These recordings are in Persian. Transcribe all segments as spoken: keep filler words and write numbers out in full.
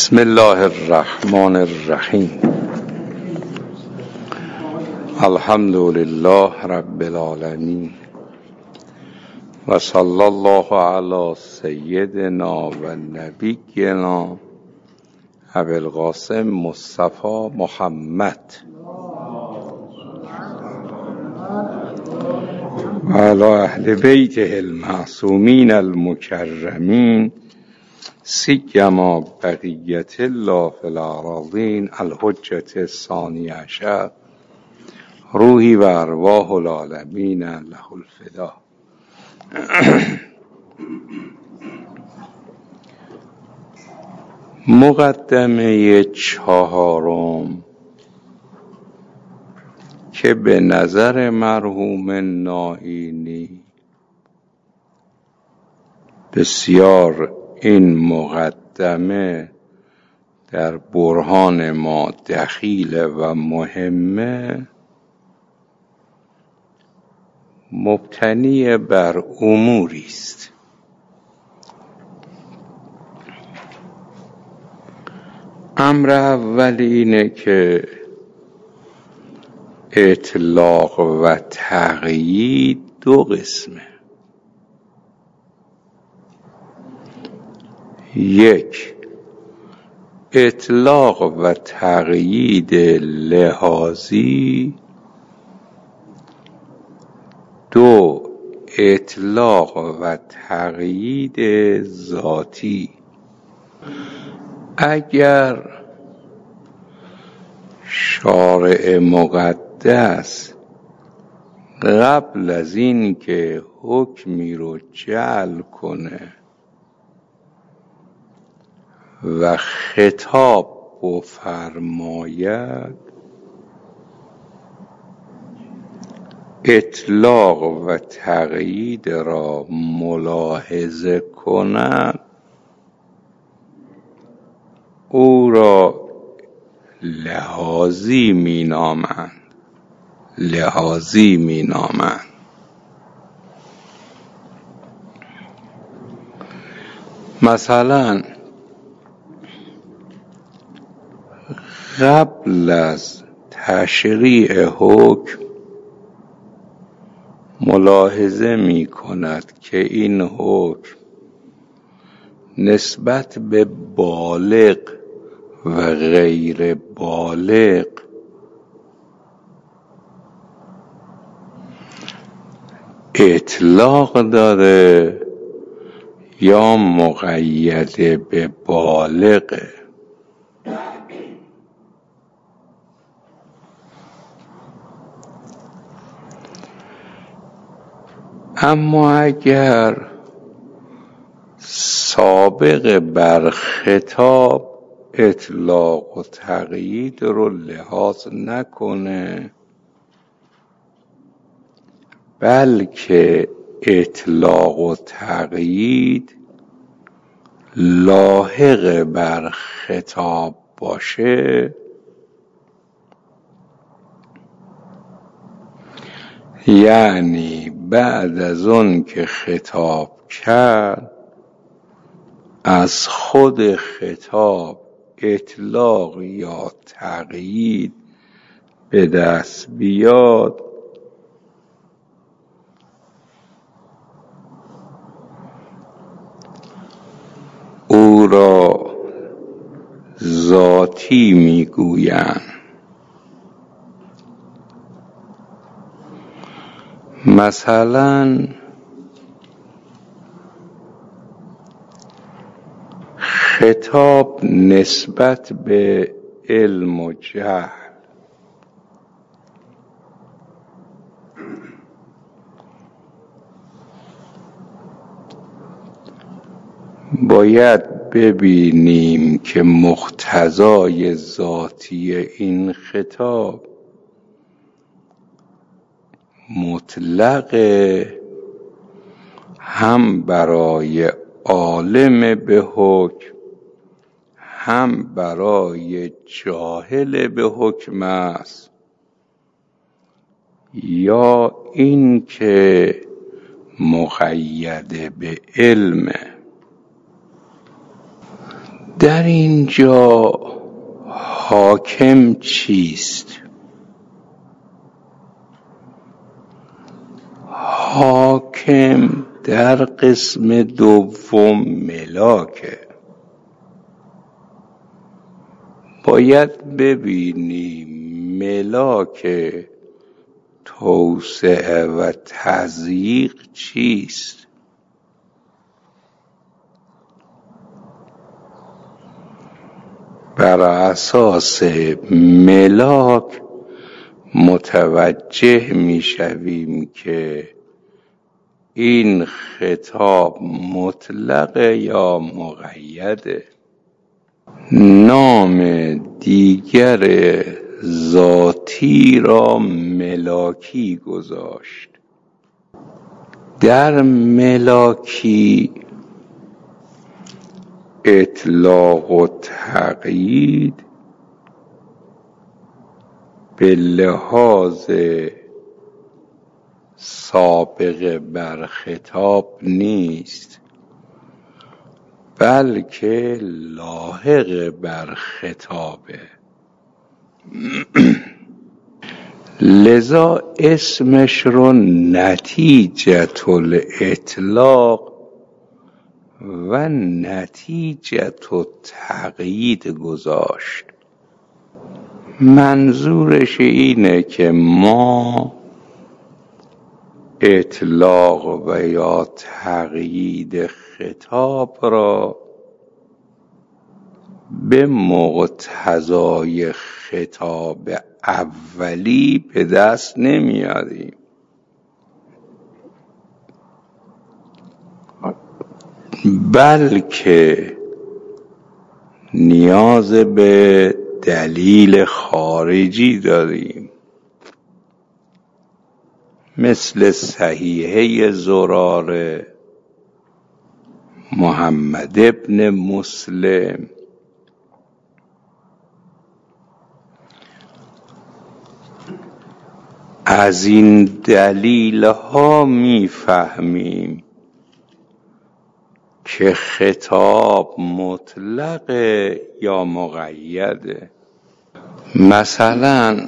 بسم الله الرحمن الرحیم. الحمد لله رب العالمین و صلی الله علی سیدنا و نبینا ابی القاسم مصطفی محمد و علی اهل بیته المعصومین المکرمین سیما بقیت الله فی الارضین الحجة الثانی عشر روحی و ارواح العالمین له الفدا. مقدمه چهارم که به نظر مرحوم نائینی بسیار این مقدمه در برهان ما دخیل و مهمه، مبتنی بر اموری است. امر اول اینه که اطلاق و تقیید دو قسمه. یک، اطلاق و تقیید لحاظی. دو، اطلاق و تقیید ذاتی. اگر شارع مقدس قبل از این که حکمی رو جعل کنه و خطاب بفرماید، اطلاق و تقیید را ملاحظه کنند، او را لحاظی می نامند لحاظی می نامند. مثلا قبل از تشریع حکم ملاحظه می کند که این حکم نسبت به بالغ و غیر بالغ اطلاق داره یا مقید به بالغه. اما اگر سابق بر خطاب اطلاق و تقیید رو لحاظ نکنه، بلکه اطلاق و تقیید لاحق بر خطاب باشه، یعنی بعد از اون که خطاب کرد از خود خطاب اطلاق یا تقیید به دست بیاد، او را ذاتی میگویند. مثلا خطاب نسبت به علم و جهل باید ببینیم که مقتضای ذاتی این خطاب مطلق هم برای عالم به حکم هم برای جاهل به حکم است، یا این که مقید به علم. در اینجا حاکم چیست؟ حاکم در قسم دوم ملاکه. باید ببینیم ملاک توسعه و تضییق چیست. بر اساس ملاک متوجه می شویم که این خطاب مطلق یا مقیده. نام دیگر ذاتی را ملاکی گذاشت. در ملاکی اطلاق و تقیید به لحاظ سابقه بر خطاب نیست، بلکه لاحق بر خطابه. لذا اسمش رو نتیجة الاطلاق و نتیجة التقیید گذاشت. منظورش اینه که ما اطلاق و یا تقیید خطاب را به مقتضای خطاب اولی به دست نمیاریم، بلکه نیاز به دلیل خارجی داریم، مثل صحیحه زراره، محمد ابن مسلم. از این دلیل ها می فهمیم که خطاب مطلق یا مقیده. مثلا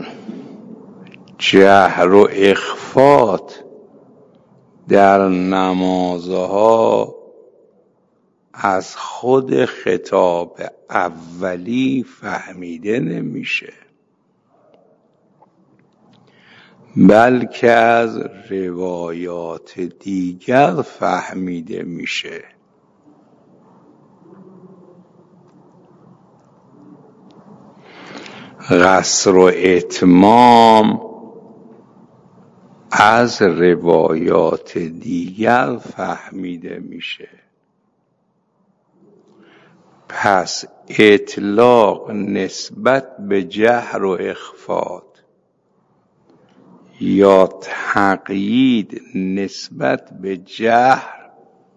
جهر و اخفات در نمازها از خود خطاب اولی فهمیده نمیشه، بلکه از روایات دیگر فهمیده میشه. قصر و اتمام از روایات دیگر فهمیده میشه. پس اطلاق نسبت به جهر و اخفات یا تقیید نسبت به جهر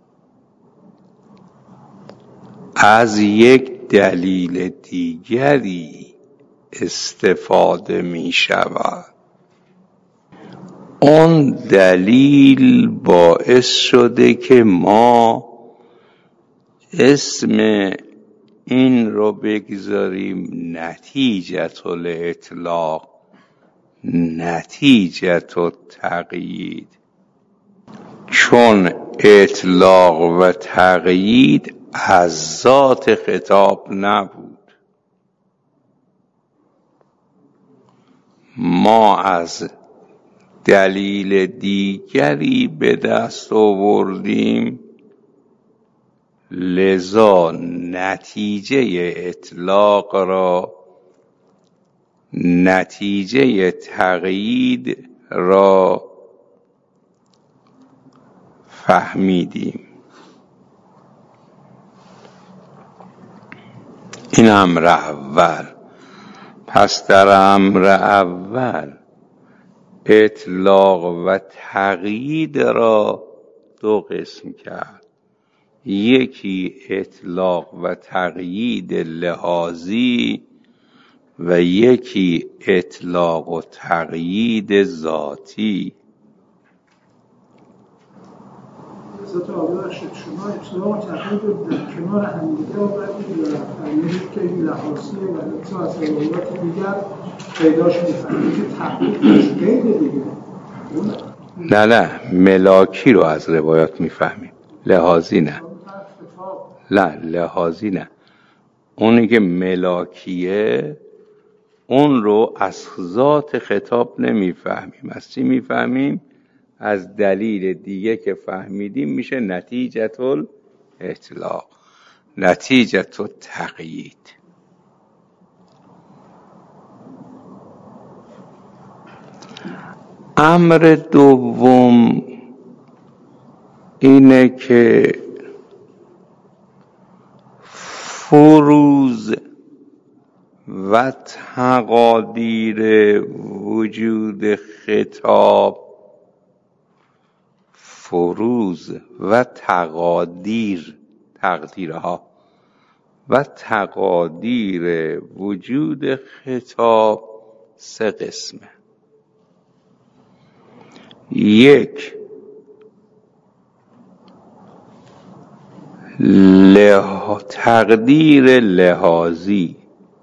از یک دلیل دیگری استفاده می شود. اون دلیل باعث شده که ما اسم این رو بگذاریم نتیجة الاطلاق، نتیجة التقیید، چون اطلاق و تقیید از ذات خطاب نبود. ما از دلیل دیگری به دست آوردیم، لذا نتیجه اطلاق را، نتیجه تقیید را فهمیدیم. این امر اول. پس در امر اول اطلاق و تقیید را دو قسم کرد. یکی اطلاق و تقیید لحاظی و یکی اطلاق و تقیید ذاتی. حضرت آقا بخشید شما ابتدا معتقد در کنار همدیگه آوردید و فرمودید که این لحاظیه و حتی از روایات دیگر پیداش می‌فهمید که تحقیقش قید دیگه. نه نه ملاکی رو از روایات میفهمیم، لحاظی نه. نه لحاظی نه. اونی که ملاکیه اون رو از ذات خطاب نمیفهمیم. از چی میفهمیم؟ از دلیل دیگه که فهمیدیم میشه نتیجه الاطلاق، نتیجه التقیید. امر دوم اینه که فروض و تقادیر وجود خطاب، فروض و تقادیر، تقدیرها و تقادیر وجود خطاب سه قسمه. یک، له... تقدیر لحاظی،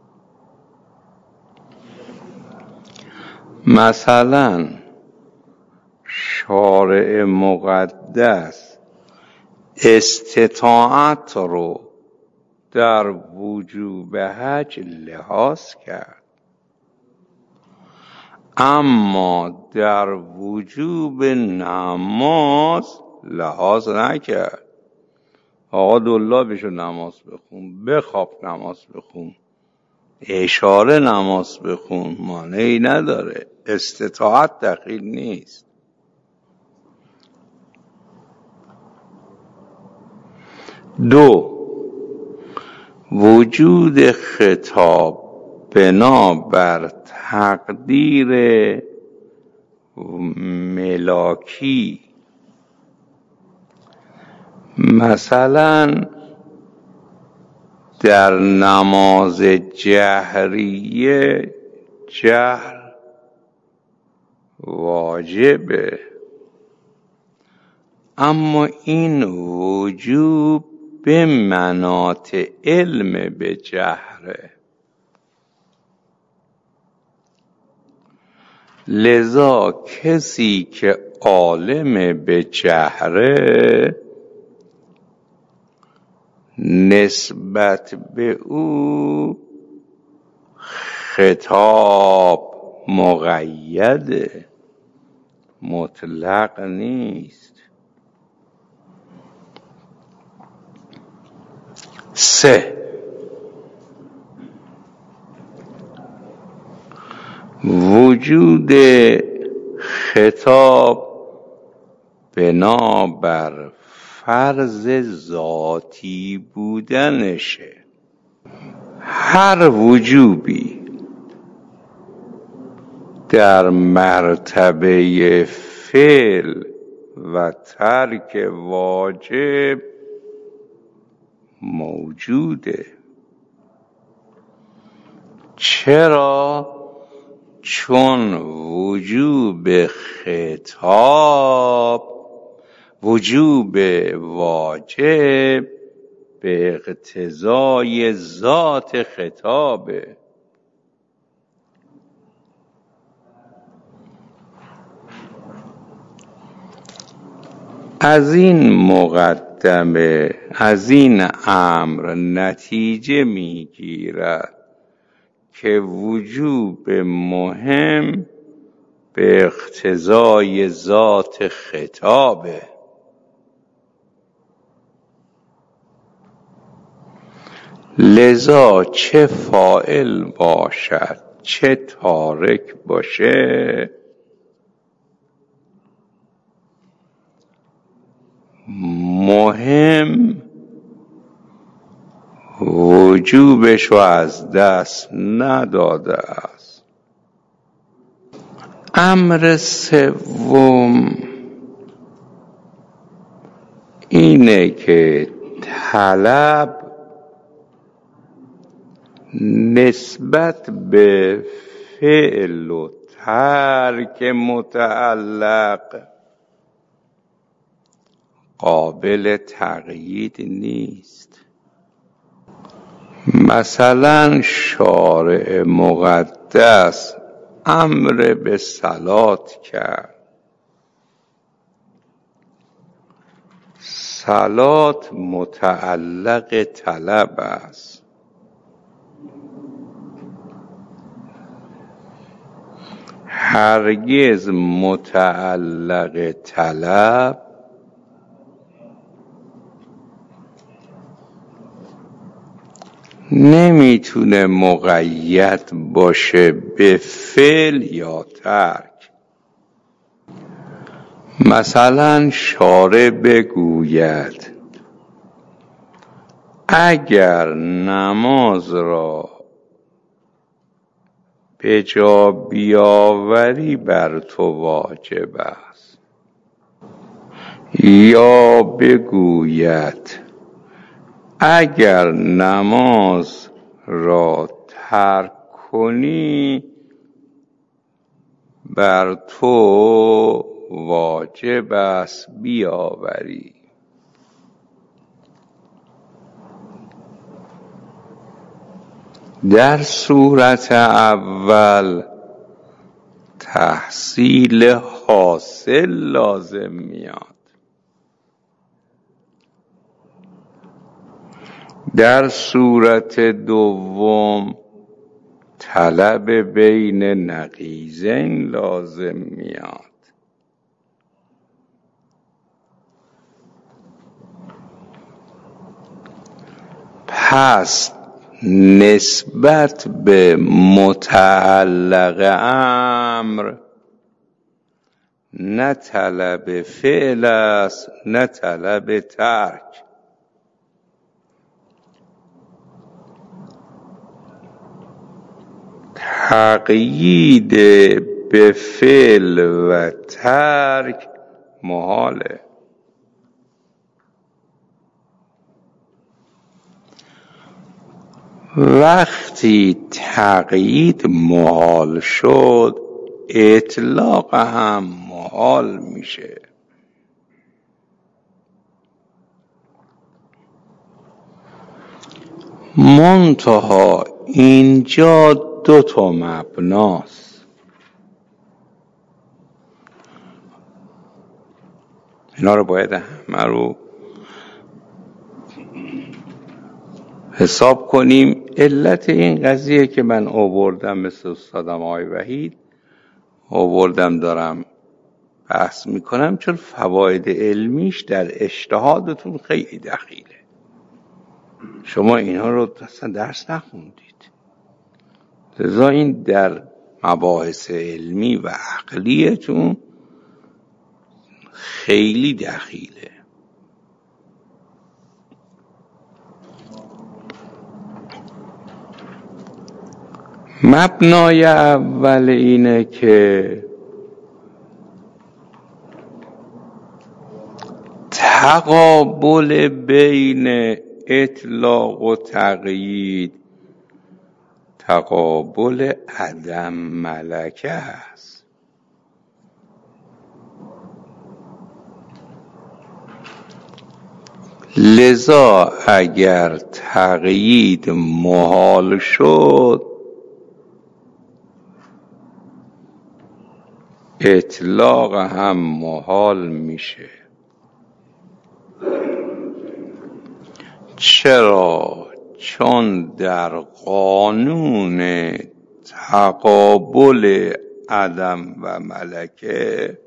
مثلا شارع مقدس استطاعت رو در وجوب حج لحاظ کرد، اما در وجوب نماز لحاظ نکرد. آقا دلا بشو نماز بخون، بخواب نماز بخون، اشاره نماز بخون، مانعی نداره، استطاعت دخیل نیست. دو، وجود خطاب بنابر تقدیر ملاکی، مثلا در نماز جهریه جهر واجبه، اما این وجوب به مناط علم به جهره. لذا کسی که عالم به جهره نسبت به او خطاب مقیده، مطلق نیست. سه، وجود خطاب بنابر فرض ذاتی بودنشه. هر وجوبی در مرتبه فعل و ترک واجب موجوده. چرا؟ چون وجوب خطاب، وجوب واجب به اقتضای ذات خطابه. از این مقدمه، از این امر نتیجه میگیرد که وجوب مهم به اقتضای ذات خطابه. لذا چه فاعل باشد چه تارک باشه، مهم وجوبش رو از دست نداده است. امر سوم اینه که طلب نسبت به فعل و ترک متعلق قابل تقیید نیست. مثلا شارع مقدس امر به صلات کرد. صلات متعلق طلب است. هرگز متعلق طلب نمیتونه مقید باشه به فعل یا ترک. مثلا شارع بگوید اگر نماز را به جا بیاوری بر تو واجب است، یا بگوید اگر نماز را ترک کنی بر تو واجب است بیاوری. در صورت اول تحصیل حاصل لازم میاد. در صورت دوم طلب بین نقیضین لازم میاد. پس نسبت به متعلق امر نه طلب فعل است نه طلب ترک. تقیید به فعل و ترک محاله. وقتی تقیید محال شد اطلاق هم محال میشه. منتها اینجا دو تا مبناست. اینا رو باید همه رو حساب کنیم. علت این قضیه که من آوردم مثل استادم آقای وحید آوردم دارم بحث میکنم چون فواید علمیش در اجتهادتون خیلی دخیله. شما اینها رو اصلا درس نخوندید، لذا این در مباحث علمی و عقلیتون خیلی دخیله. مبنای اول اینه که تقابل بین اطلاق و تقیید تقابل عدم ملکه است. لذا اگر تقیید محال شد اطلاق هم محال میشه. چرا؟ چون در قانون تقابل عدم و ملکه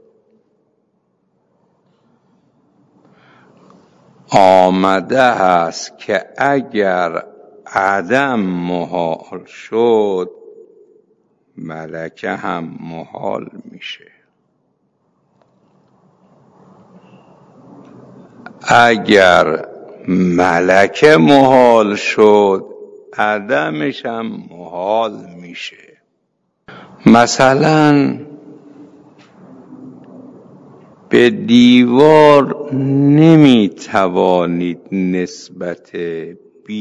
آمده است که اگر عدم محال شد ملکه هم محال میشه. اگر ملکه محال شد عدمش هم محال میشه. مثلا به دیوار نمیتوانید نسبت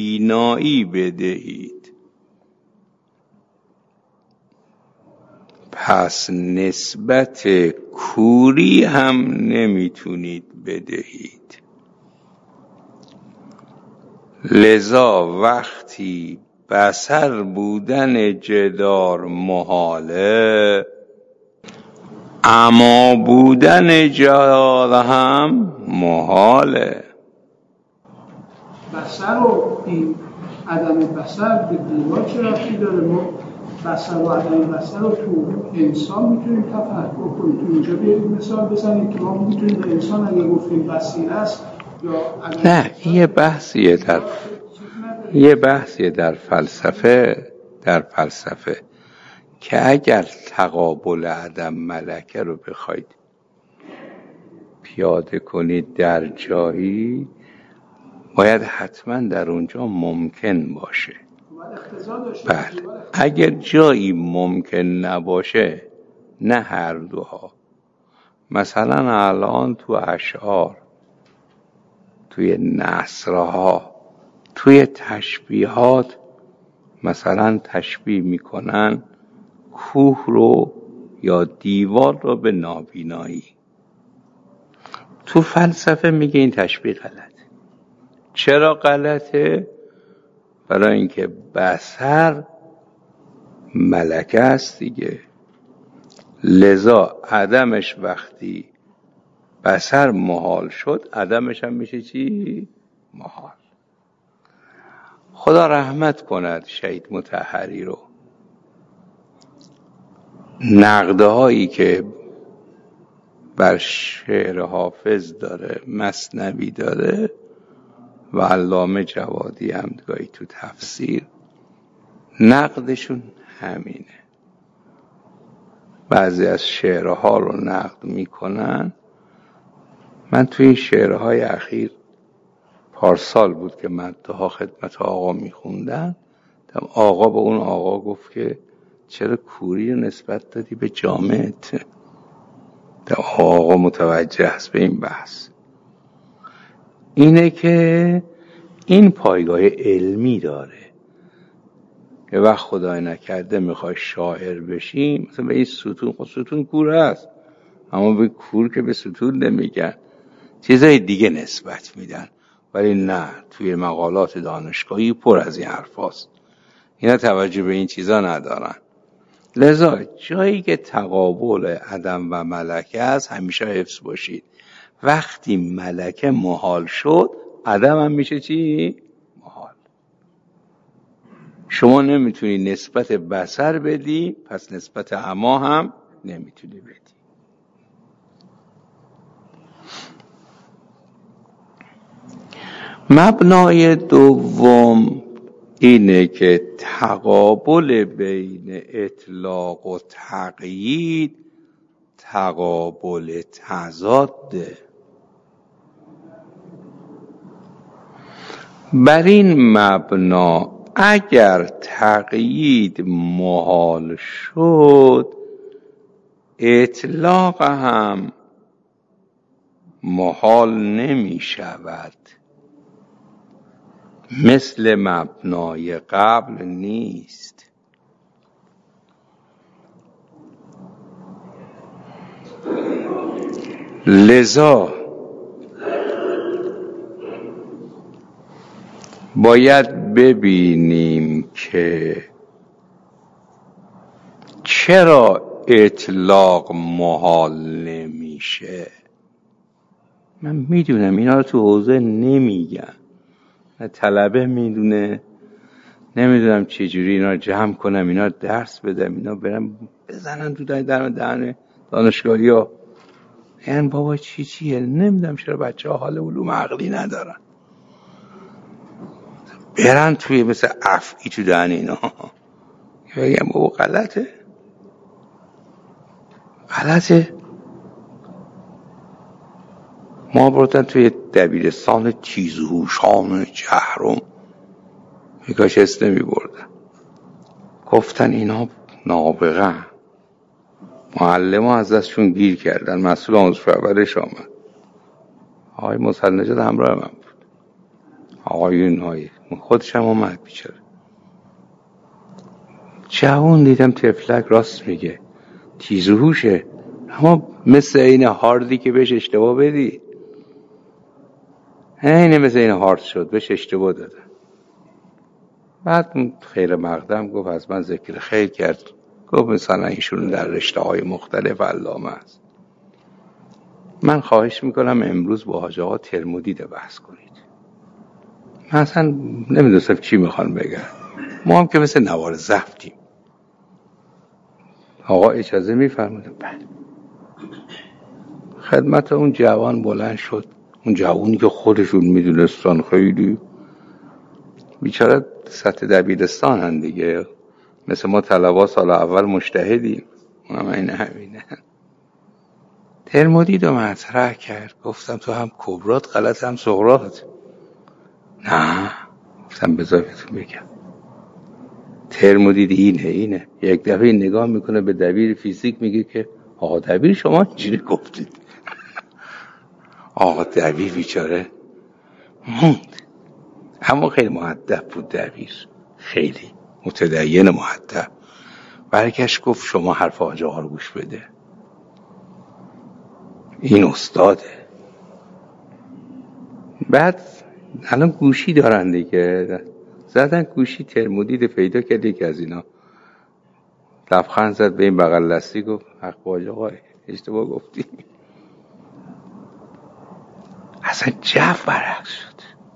بینایی بدهید، پس نسبت کوری هم نمیتونید بدهید. لذا وقتی بصر بودن جدار محاله، اما بودن جدار هم محاله. بصر و این عدم بصر به دیوار چه ربطی داره؟ ما بصر و عدم بصر رو تو انسان میتونیم تفکر کنیم. تو اینجا بیارید مثال بزنید که ما میتونیم به انسان اگه گفتیم بصیر است یا نه، یه بحثیه در یه بحثیه در فلسفه در فلسفه که اگر تقابل عدم ملکه رو بخواید پیاده کنید در جایی، باید حتما در اونجا ممکن باشه. بله، اگر جایی ممکن نباشه، نه هر دوها. مثلا الان تو اشعار، توی نثرها، توی تشبیهات مثلا تشبیه میکنن کوه رو یا دیوار رو به نابینایی. تو فلسفه میگه این تشبیه غلطه. چرا غلطه؟ برای اینکه بصر ملکه است دیگه. لذا عدمش وقتی بصر محال شد، عدمش هم میشه چی؟ محال. خدا رحمت کند شهید مطهری رو. نقده هایی که بر شعر حافظ داره، مثنوی داره و علامه جوادی هم گاهی تو تفسیر، نقدشون همینه. بعضی از شعرها رو نقد میکنن. من توی این شعرهای اخیر، پارسال بود که مدحها خدمت آقا میخوندن، آقا به اون آقا گفت که چرا کوری رو نسبت دادی به جامعت؟ آقا متوجه است به این بحث. اینه که این پایگاه علمی داره. یه وقت خدای نکرده میخوای شاعر بشی، مثلا به این ستون، خود ستون کور هست، اما به کور که به ستون نمیگن، چیزای دیگه نسبت میدن. ولی نه، توی مقالات دانشگاهی پر از این حرف هست. اینا توجه به این چیزا ندارن. لذا جایی که تقابل عدم و ملکه است، همیشه حفظ باشید. وقتی ملکه محال شد، عدم هم میشه چی؟ محال. شما نمیتونی نسبت بصر بدی، پس نسبت عما هم نمیتونی بدی. مبنای دوم اینه که تقابل بین اطلاق و تقیید تقابل تضاده. بر این مبنا اگر تقیید محال شد، اطلاق هم محال نمی شود. مثل مبنای قبل نیست. لذا باید ببینیم که چرا اطلاق محال نمیشه. من میدونم اینا رو تو حوزه نمیگن، طلبه میدونه، نمیدونم چجوری اینا رو جمع کنم، اینا رو درس بدم، اینا برم بزنن تو در دهن دانشگاهی ها. یعنی بابا چی چیه؟ نمیدونم چرا بچه ها حال علوم عقلی ندارن، برن توی مثل افعی تو دهن اینا. بگم بابا غلطه غلطه ما بردن توی دبیرستان تیزهوشان جهرم، میکاش است نمی بردن، گفتن اینا نابغه. معلم ها از دستشون گیر کردن. مسئول آموزش پرورش آمد، آقای مسل نجات همراه من بود، آقایون های خودش هم اومد بیچاره. جوان دیدم تفلک راست میگه، تیزهوشه، اما مثل این هاردی که بهش اشتباه بدی، اینه مثل این هارد شد بهش اشتباه دادن. بعد خیر مقدم گفت از من ذکر خیر کرد، گفت مثلا ایشون در رشته های مختلف علامه است. من خواهش میکنم امروز با حاج آقا ترمودید بحث کنید. من اصلا نمیدونستم چی میخوان بگن، ما هم که مثل نوار زفتیم. آقا اجازه میفرمودن. بله. خدمت اون جوان بلند شد، اون جوانی که خودشون میدونستان خیلی بیچاره سطح دبیرستان هن دیگه، مثل ما طلبا سال اول مجتهدیم، اونم این همینه. ترمودید رو مطرح کرد، گفتم تو هم کبرات غلط هم صغرات. نه گفتم بذار بهتون بگم، ترمودید اینه اینه. یک دفعه نگاه میکنه به دبیر فیزیک میگه که آقا دبیر شما اینجوری گفتید. آقا دبیر بیچاره موند، اما خیلی مؤدب بود دبیر، خیلی متدین مؤدب. برگشت گفت شما حرف حاج آقا رو گوش بده، این استاده. بعد الان گوشی دارن دیگه، زدن گوشی، ترمودید پیدا کرد یکی از اینا، لبخند زد به این بغل دستی گفت حق با حاج آقا، اشتباه گفتی. اصلا جو برعکس شد.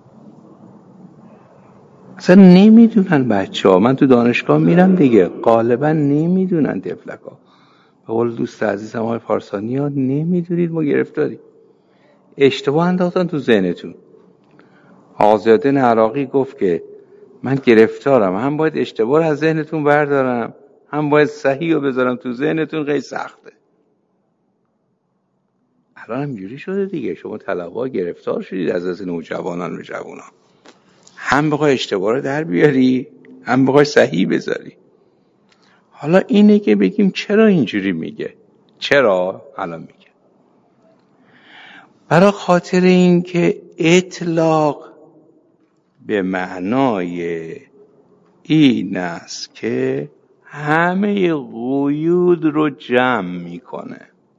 اصلا نمیدونن بچه ها، من تو دانشگاه میرم دیگه، غالبا نمیدونن تفلک ها. به قول دوست عزیزم آقای پارسانی ها، نمیدونید ما گرفتاریم. اشتباه انداختن تو ذهنتون. آقازیادین عراقی گفت که من گرفتارم، هم باید اشتباه رو از ذهنتون بردارم، هم باید صحیح رو بذارم تو ذهنتون. خیلی سخته. الان هم جوری شده دیگه، شما طلبا گرفتار شدید از از نوجوانان به جوانان، هم بخوای اشتباه رو در بیاری، هم بخوای صحیح بذاری. حالا اینه که بگیم چرا اینجوری میگه، چرا الان میگه؟ برای خاطر این که اطلاق به معنای این است که همه قیود رو جمع میکنه.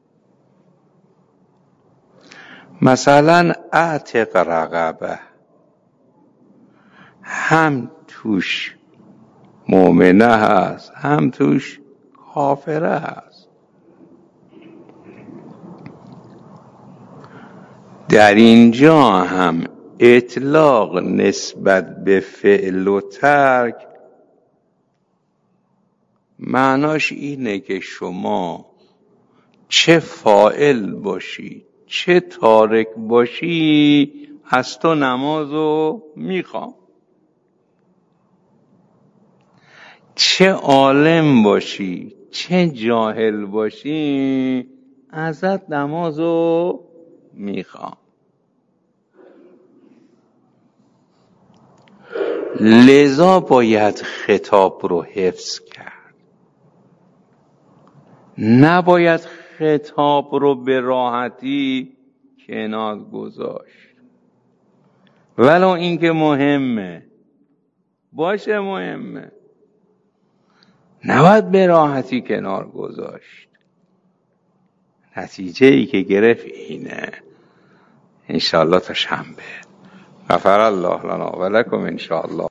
مثلا اعتق رقبه، هم توش مؤمنه هست، هم توش کافره هست. در اینجا هم اطلاق نسبت به فعل و ترک معناش اینه که شما چه فاعل باشی چه تارک باشی، از تو نمازو میخوام. چه عالم باشی چه جاهل باشی، ازت نمازو میخوام. لذا باید خطاب رو حفظ کرد، نباید خطاب رو به راحتی کنار گذاشت. ولو این که مهمه باشه، مهمه، نباید به راحتی کنار گذاشت. نتیجه ای که گرفت اینه. انشاءالله تا شنبه. غفر الله لنا و لکم انشاءالله.